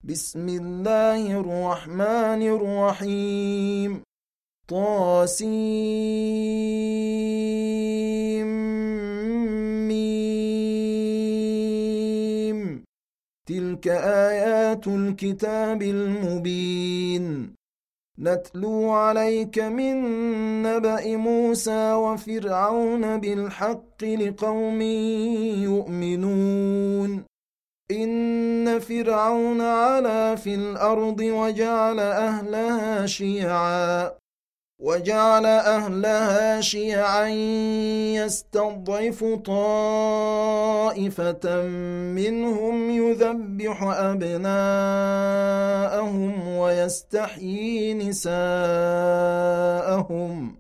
بسم الله الرحمن الرحيم. طاسيم. تلك آيات الكتاب المبين. نتلو عليك من نبأ موسى وفرعون بالحق لقوم يؤمنون. إن فرعون علا في الأرض وجعل أهلها شيعا يستضعف طائفة منهم يذبح أبناءهم ويستحيي نساءهم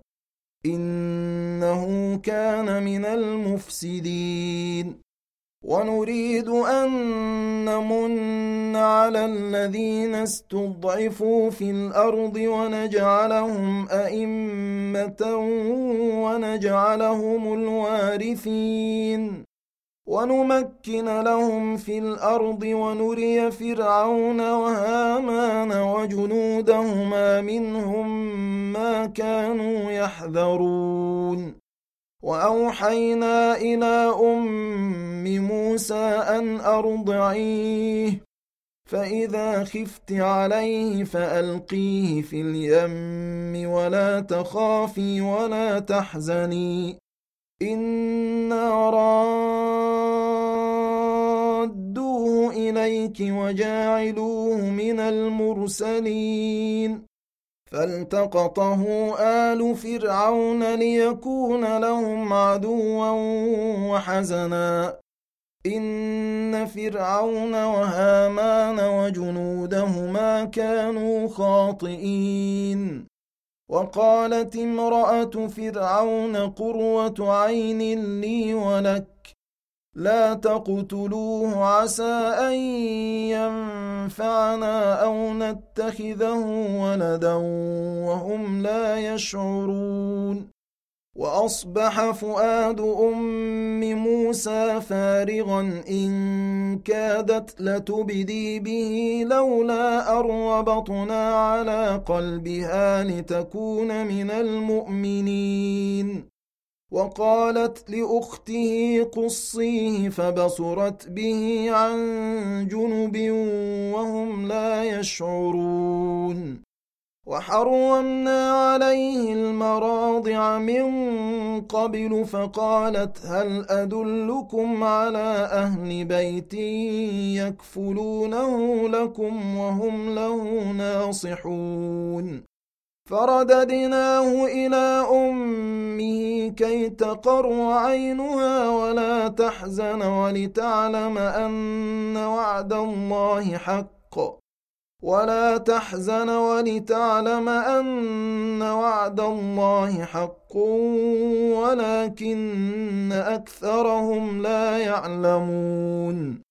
إنه كان من المفسدين. ونريد أن نمن على الذين استضعفوا في الأرض ونجعلهم أئمة ونجعلهم الوارثين ونمكن لهم في الأرض ونري فرعون وهامان وجنودهما منهم ما كانوا يحذرون. وأوحينا إلى أم موسى أن أرضعيه فإذا خفت عليه فألقيه في اليم ولا تخافي ولا تحزني إنا رادوه إليك وجاعلوه من المرسلين. فالتقطه آل فرعون ليكون لهم عدوا وحزنا إن فرعون وهامان وجنودهما كانوا خاطئين. وقالت امرأة فرعون قرة عين لي ولك لا تقتلوه عسى أن ينفعنا أو نتخذه ولدا وهم لا يشعرون. وأصبح فؤاد أم موسى فارغا إن كادت لتبدي به لولا أن ربطنا على قلبها لتكون من المؤمنين. وقالت لأخته قصيه فبصرت به عن جنب وهم لا يشعرون. وحرمنا عليه المراضع من قبل فقالت هل أدلكم على أهل بيت يكفلونه لكم وهم له ناصحون. فرددناه إلى أمه كي تقر عينها ولا تحزن ولتعلم أن وعد الله حق ولكن أكثرهم لا يعلمون.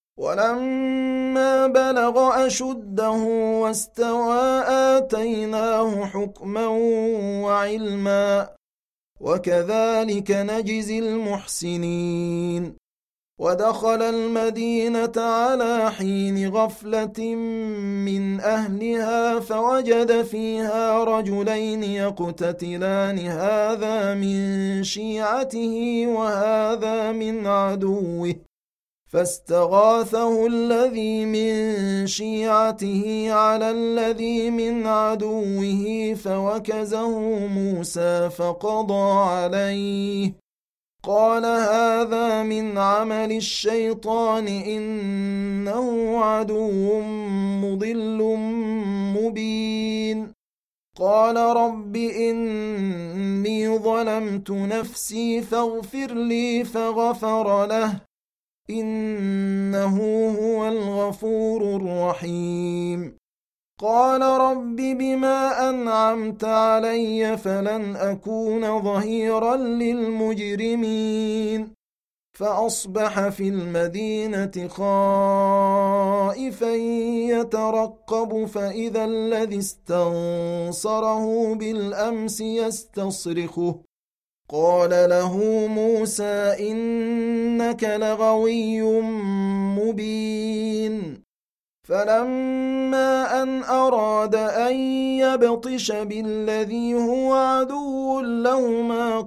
ولما بلغ أشده واستوى آتيناه حكما وعلما وكذلك نجزي المحسنين. ودخل المدينة على حين غفلة من أهلها فوجد فيها رجلين يقتتلان هذا من شيعته وهذا من عدوه فاستغاثه الذي من شيعته على الذي من عدوه فوكزه موسى فقضى عليه قال هذا من عمل الشيطان إنه عدو مضل مبين. قال رب إني ظلمت نفسي فاغفر لي فغفر له إنه هو الغفور الرحيم. قال رب بما أنعمت علي فلن أكون ظهيرا للمجرمين. فأصبح في المدينة خائفا يترقب فإذا الذي استنصره بالأمس يستصرخه قال له موسى إنك لغوي مبين فلما أن أراد أن يبطش بالذي هو عدو لهما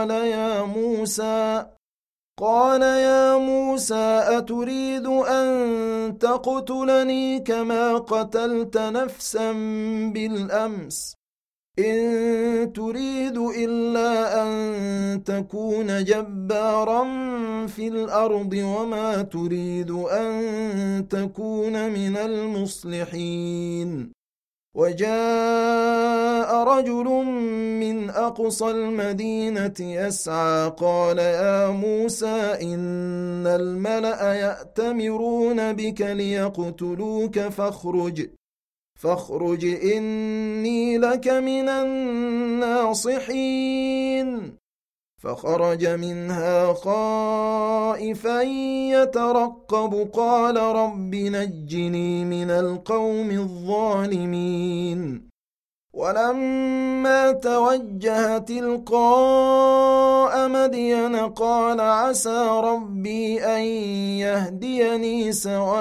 قال يا موسى أتريد أن تقتلني كما قتلت نفسا بالأمس إن تريد إلا أن تكون جبارا في الأرض وما تريد أن تكون من المصلحين وجاء رجل من أقصى المدينة يسعى قال يا موسى إن الملأ يأتمرون بك ليقتلوك فاخرج إني لك من الناصحين فخرج منها خائفا يترقب قال رب نجني من القوم الظالمين ولما توجه تلقاء مدين قال عسى ربي أن يهديني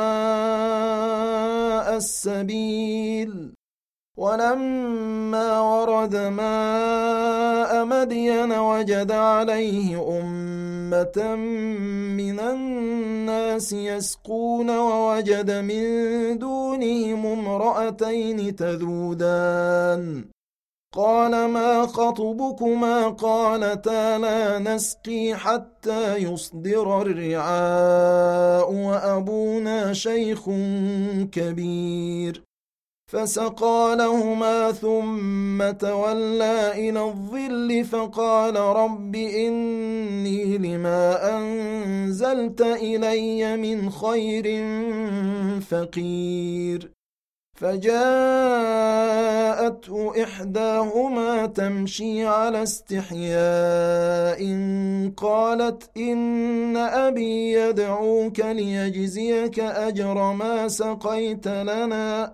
سواء السبيل ولما ورد ماء مدين وجد عليه أمة من الناس يسقون ووجد من دونهم امرأتين تذودان قال ما خطبكما قالتا لا نسقي حتى يصدر الرعاء وأبونا شيخ كبير فسقى لهما ثم تولى إلى الظل فقال رب إني لما أنزلت إلي من خير فقير فجاءته إحداهما تمشي على استحياء قالت إن أبي يدعوك ليجزيك أجر ما سقيت لنا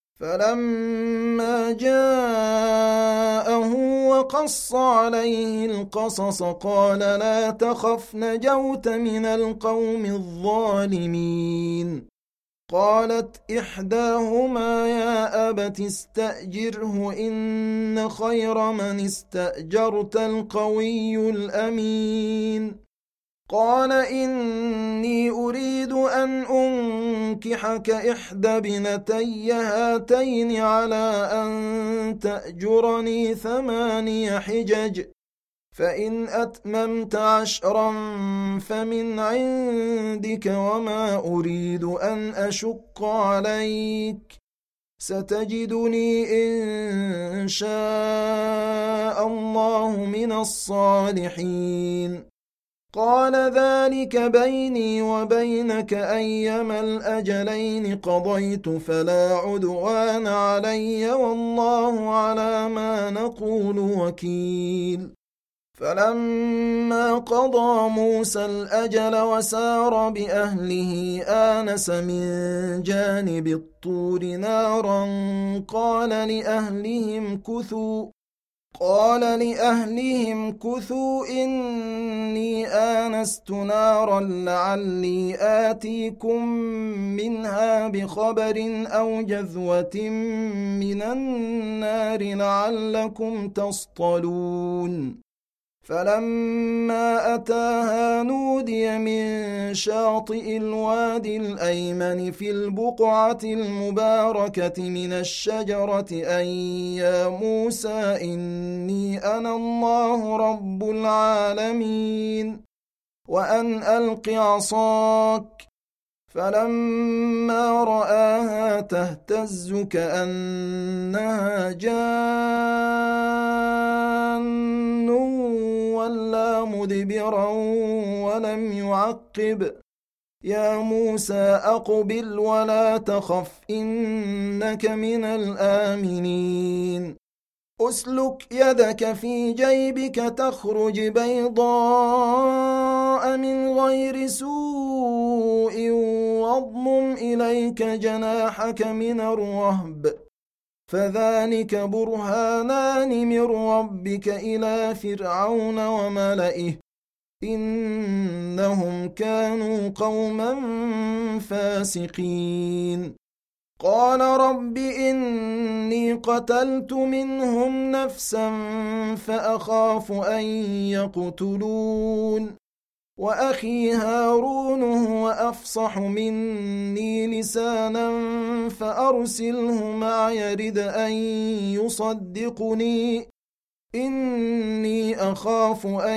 فلما جاءه وقص عليه القصص قال لا تخف نجوت من القوم الظالمين قالت إحداهما يا أبت استأجره إن خير من استأجرت القوي الأمين قال إني أريد أن أنكحك إحدى بنتي هاتين على أن تأجرني 8 حجج فإن أتممت 10 فمن عندك وما أريد أن أشق عليك ستجدني إن شاء الله من الصالحين قال ذلك بيني وبينك أيما الأجلين قضيت فلا عدوان علي والله على ما نقول وكيل فلما قضى موسى الأجل وسار بأهله آنس من جانب الطور نارا قال لأهلهم كثوا إني آنست نارا لعلي آتيكم منها بخبر أو جذوة من النار لعلكم تصطلون فلما أتاها نودي من شاطئ الوادي الأيمن في البقعة المباركة من الشجرة أن يا موسى إني أنا الله رب العالمين وأن ألق عصاك فلما رآها تهتز كأنها جان ولا مدبرا ولم يعقب يا موسى أقبل ولا تخف إنك من الآمنين أسلك يدك في جيبك تخرج بيضاء من غير سوء واضمم إليك جناحك من الرهب فذلك برهانان من ربك إلى فرعون وملئه إنهم كانوا قوما فاسقين قال رب إني قتلت منهم نفسا فأخاف أن يقتلون وأخي هارون هو أفصح مني لسانا فأرسله معي يرد أن يصدقني إني أخاف أن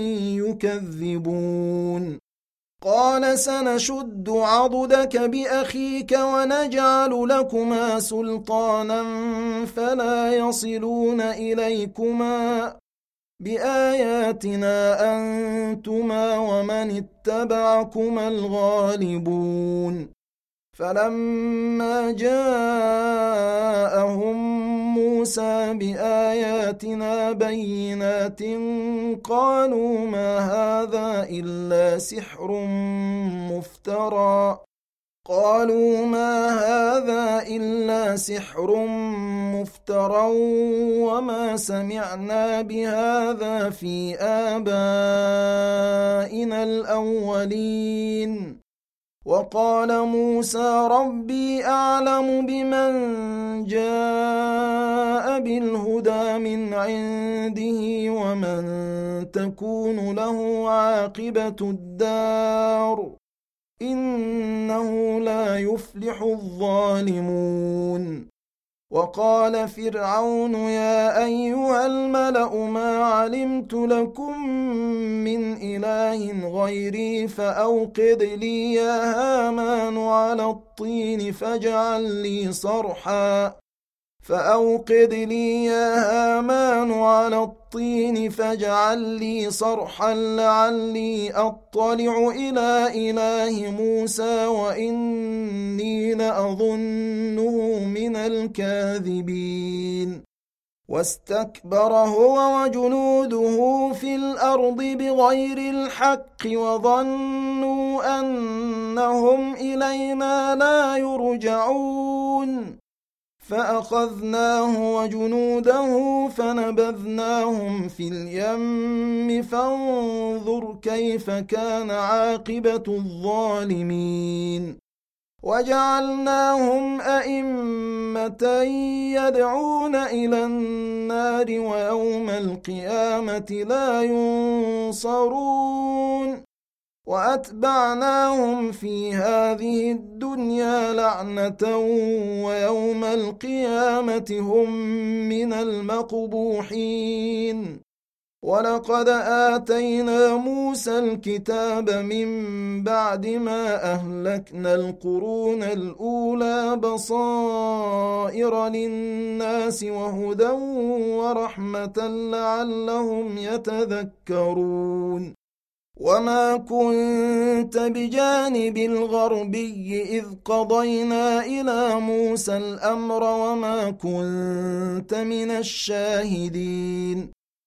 يكذبون قال سنشد عضدك بأخيك ونجعل لكما سلطانا فلا يصلون إليكما بآياتنا أنتما ومن اتبعكما الغالبون فلما جاءهم موسى بآياتنا بينات قالوا ما هذا إلا سحر مفترى وما سمعنا بهذا في آبائنا الأولين وقال موسى ربي أعلم بمن جاء بالهدى من عنده ومن تكون له عاقبة الدار إنه لا يفلح الظالمون وقال فرعون يا أيها الملأ ما علمت لكم من إله غيري فأوقد لي يا هامان على الطين فاجعل لي صرحا لعلي أطلع إلى إله موسى وإني لأظنه من الكاذبين واستكبر هو وجنوده في الأرض بغير الحق وظنوا أنهم إلينا لا يرجعون فأخذناه وجنوده فنبذناهم في اليم فانظر كيف كان عاقبة الظالمين وجعلناهم أئمة يدعون إلى النار ويوم القيامة لا ينصرون وأتبعناهم في هذه الدنيا لعنة ويوم القيامة هم من المقبوحين ولقد آتينا موسى الكتاب من بعد ما أهلكنا القرون الأولى بصائر للناس وهدى ورحمة لعلهم يتذكرون وما كنت بجانب الغربي إذ قضينا إلى موسى الأمر وما كنت من الشاهدين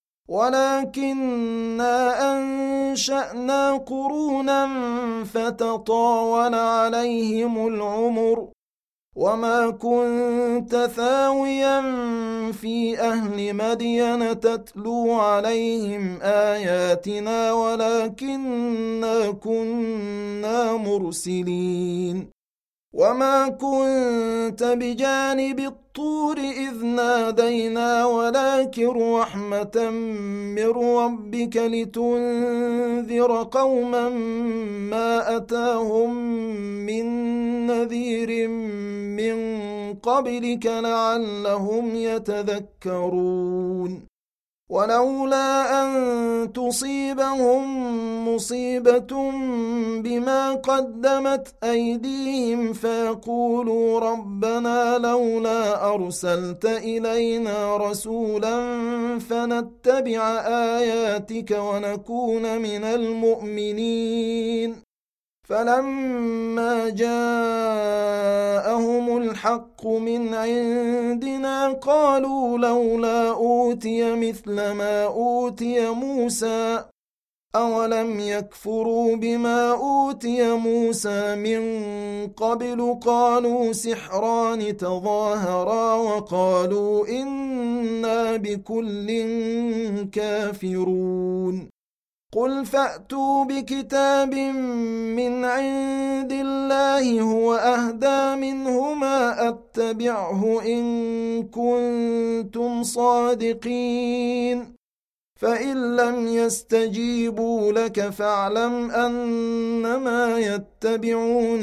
ولكننا أنشأنا قرونا فتطاول عليهم العمر وما كنت ثاويا في أهل مدين تتلو عليهم آياتنا ولكننا كنا مرسلين وما كنت بجانب الطور إذ نادينا ولكن رحمة من ربك لتنذر قوما ما أتاهم من نذير من قبلك لعلهم يتذكرون ولولا أن تصيبهم مصيبة بما قدمت أيديهم فيقولوا ربنا لولا أرسلت إلينا رسولا فنتبع آياتك ونكون من المؤمنين فلما جاءهم الحق من عندنا قالوا لولا أوتي مثل ما أوتي موسى أولم يكفروا بما أوتي موسى من قبل قالوا سحران تظاهرا وقالوا إنا بكل كافرون قل فأتوا بكتاب من عند الله هو أهدى منهما أتبعه إن كنتم صادقين فإن لم يستجيبوا لك فاعلم أنما يتبعون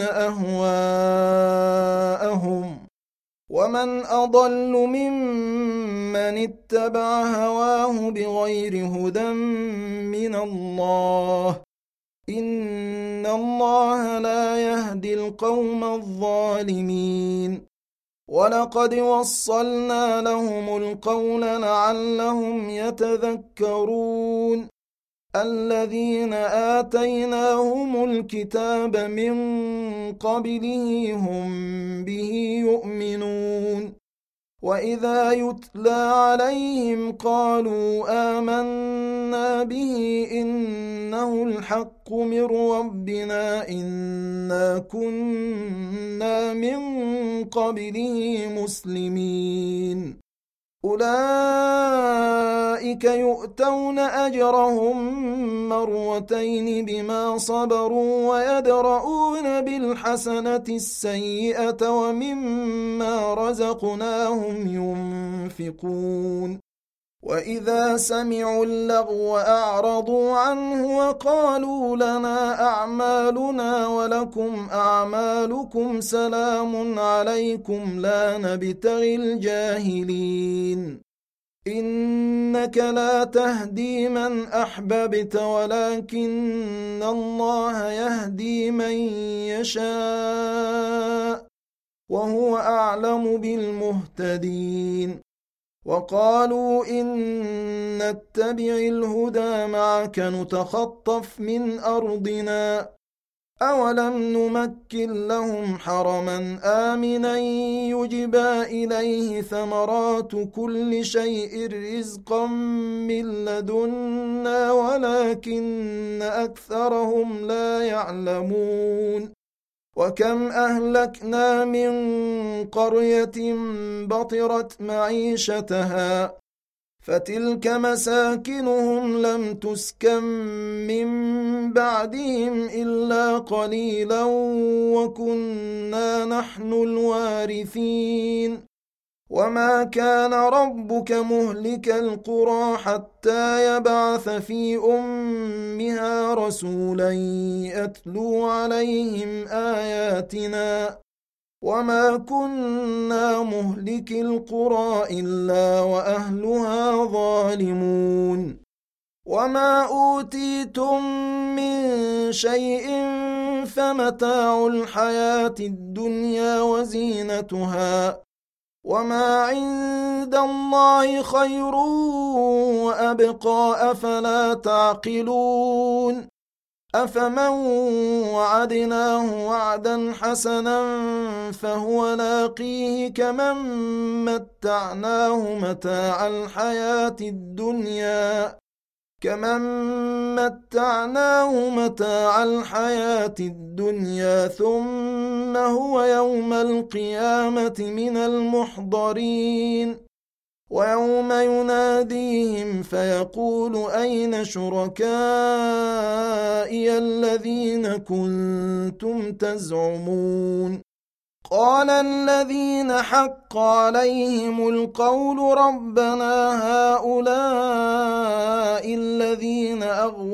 أهواءهم ومن أضل ممن اتبع هواه بغير هدى من الله إن الله لا يهدي القوم الظالمين ولقد وصلنا لهم القول لعلهم يتذكرون الذين آتيناهم الكتاب من قبله هم به يؤمنون وإذا يتلى عليهم قالوا آمنا به إنه الحق من ربنا إنا كنا من قبله مسلمين أولئك يؤتون أجرهم مرتين بما صبروا ويدرؤون بالحسنة السيئة ومما رزقناهم ينفقون وإذا سمعوا اللغو أعرضوا عنه وقالوا لنا أعمالنا ولكم أعمالكم سلام عليكم لا نبتغي الجاهلين إنك لا تهدي من أحببت ولكن الله يهدي من يشاء وهو أعلم بالمهتدين وقالوا إن نتبع الهدى معك نتخطف من أرضنا أولم نمكن لهم حرما آمنا يجبى إليه ثمرات كل شيء رزقا من لدنا ولكن أكثرهم لا يعلمون وكم أهلكنا من قرية بطرت معيشتها فتلك مساكنهم لم تسكن من بعدهم إلا قليلا وكنا نحن الوارثين وما كان ربك مهلك القرى حتى يبعث في أمها رسولا يتلو عليهم آياتنا وما كنا مهلك القرى إلا وأهلها ظالمون وما أوتيتم من شيء فمتاع الحياة الدنيا وزينتها وما عند الله خير وأبقى أفلا تعقلون أفمن وعدناه وعدا حسنا فهو لاقيه كمن متعناه متاع الحياة الدنيا ثم هو يوم القيامة من المحضرين ويوم يناديهم فيقول أين شركائي الذين كنتم تزعمون قال الذين حق عليهم القول ربنا هؤلاء الذين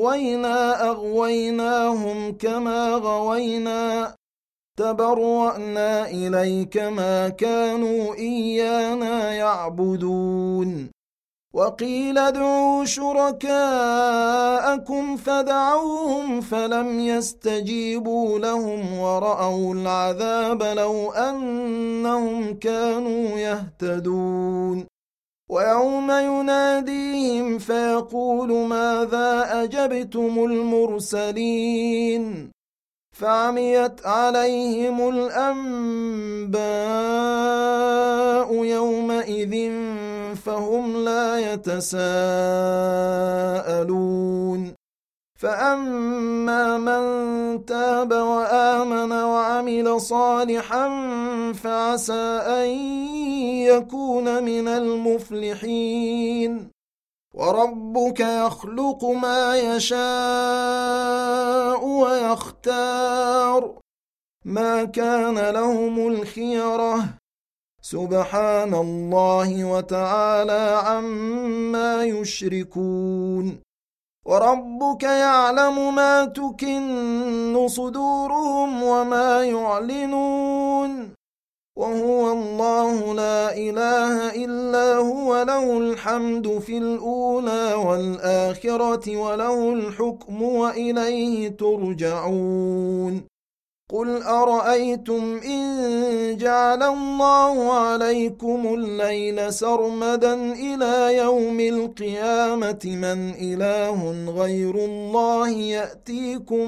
أغويناهم كما غوينا تبرأنا إليك ما كانوا إيانا يعبدون وقيل ادعوا شركاءكم فدعوهم فلم يستجيبوا لهم ورأوا العذاب لو أنهم كانوا يهتدون ويوم يناديهم فيقول ماذا أجبتم المرسلين فعميت عليهم الأنباء يومئذ فهم لا يتساءلون فأما من تاب وآمن وعمل صالحا فعسى أن يكون من المفلحين وربك يخلق ما يشاء ويختار ما كان لهم الخيرة سبحان الله وتعالى عما يشركون وربك يعلم ما تكن صدورهم وما يعلنون وهو الله لا إله إلا هو له الحمد في الأولى والآخرة وله الحكم وإليه ترجعون قل أرأيتم إن جعل الله عليكم الليل سرمدا إلى يوم القيامة من إله غير الله يأتيكم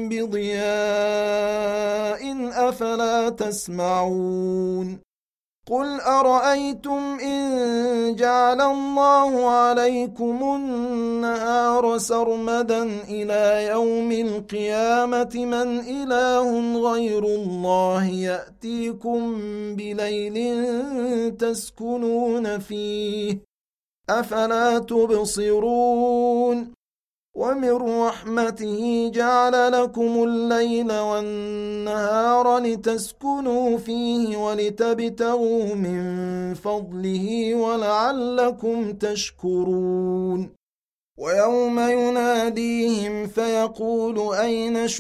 بضياء أفلا تسمعون قل أرأيتم إن جعل الله عليكم النهار سرمدا إلى يوم القيامة من إله غير الله يأتيكم بليل تسكنون فيه أفلا تبصرون ومن رحمته جعل لكم الليل والنهار لتسكنوا فيه ولتبتغوا من فضله ولعلكم تشكرون ويوم يناديهم فيقول أين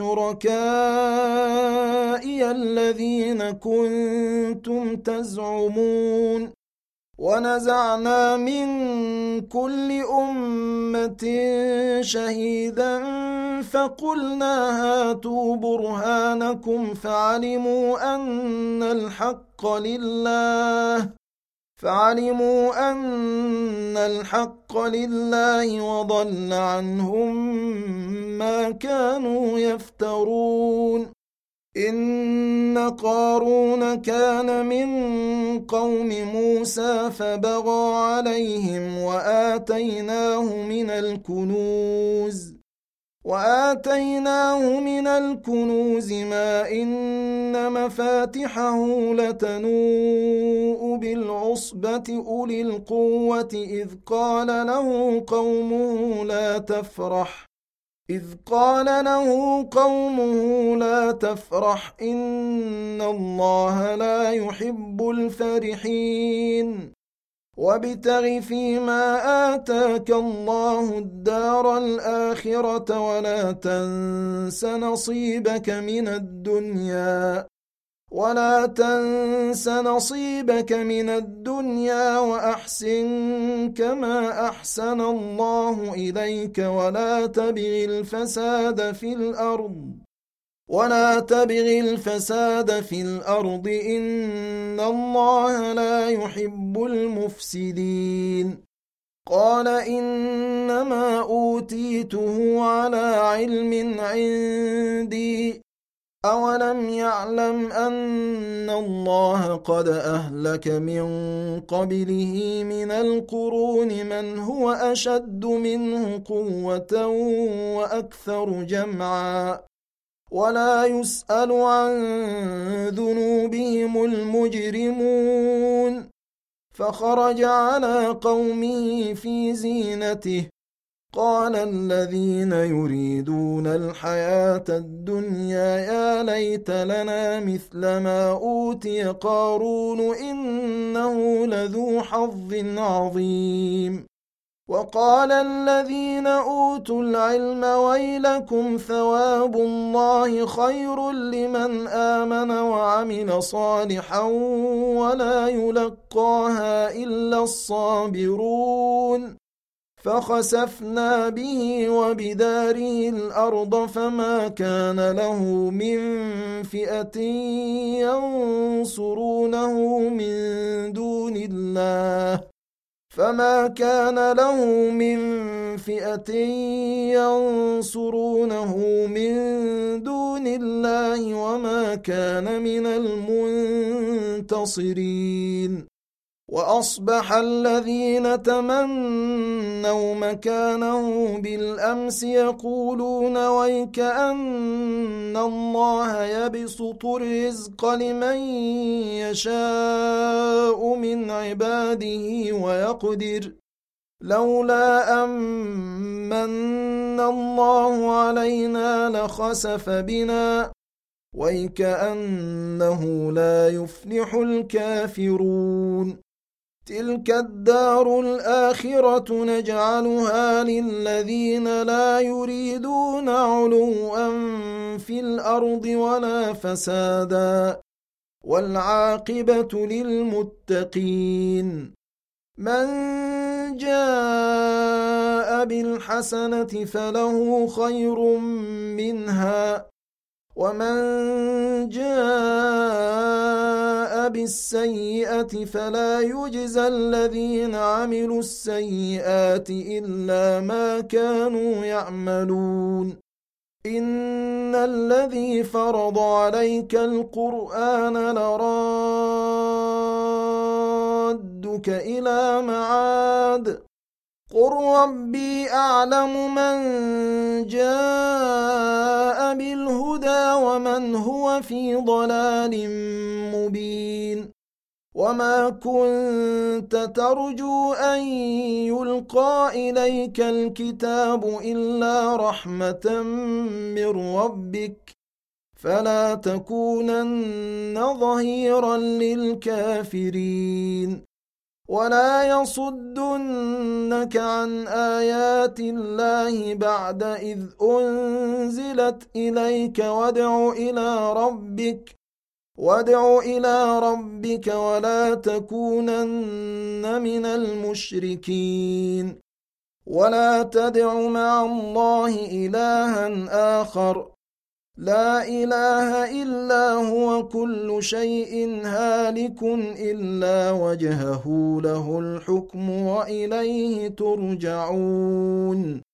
شركائي الذين كنتم تزعمون ونزعنا من كل أمة شهيدا فقلنا هاتوا برهانكم فعلموا أن الحق لله وضل عنهم ما كانوا يفترون إن قارون كان من قوم موسى فبغى عليهم وآتيناه من الكنوز ما إن مفاتحه لتنوء بالعصبة أولي القوة إذ قال له قومه لا تفرح إن الله لا يحب الفرحين وابتغ فيما آتاك الله الدار الآخرة ولا تنس نصيبك من الدنيا وأحسن كما أحسن الله إليك ولا تبغ الفساد في الأرض إن الله لا يحب المفسدين قال إنما أوتيته على علم عندي أولم يعلم أن الله قد أهلك من قبله من القرون من هو أشد منه قوة وأكثر جمعا ولا يسأل عن ذنوبهم المجرمون فخرج على قومه في زينته قال الذين يريدون الحياة الدنيا يا ليت لنا مثل ما أوتي قارون إنه لذو حظ عظيم وقال الذين أوتوا العلم ويلكم ثواب الله خير لمن آمن وعمل صالحا ولا يلقاها إلا الصابرون فخسفنا به وبداره الأرض فما كان له من فئة ينصرونه من دون الله وما كان من المنتصرين وأصبح الذين تمنوا مكانه بالأمس يقولون ويك أن الله يبسط الرزق لمن يشاء من عباده ويقدر لولا أمن الله علينا لخسف بنا ويكأنه لا يفلح الكافرون تلك الدار الآخرة نجعلها للذين لا يريدون علوا في الأرض ولا فسادا والعاقبة للمتقين من جاء بالحسنة فله خير منها ومن جاء بالسيئة فلا يجزى الذين عملوا السيئات إلا ما كانوا يعملون إن الذي فرض عليك القرآن لرادك إلى معاد قل ربي أعلم من جاء بالهدى ومن هو في ضلال مبين وما كنت ترجو أن يلقى إليك الكتاب إلا رحمة من ربك فلا تكونن ظهيرا للكافرين ولا يصدنك عن آيات الله بعد إذ أنزلت إليك وادع إلى ربك ولا تكونن من المشركين ولا تدع مع الله إلها آخر لا إله إلا هو كل شيء هالك إلا وجهه له الحكم وإليه ترجعون